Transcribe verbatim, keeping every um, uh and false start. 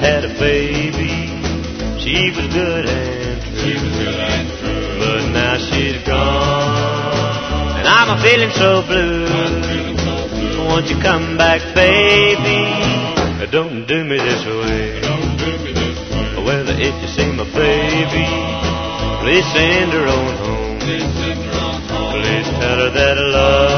had a baby. She was good and true. She was good and true. But now she's gone, and I'm a feeling so blue. I'm feeling so blue. Won't you come back, baby? Don't do me this way. Don't do me this way. Well, if you see my baby, please send her on home. Please send her on home. Please tell her that I love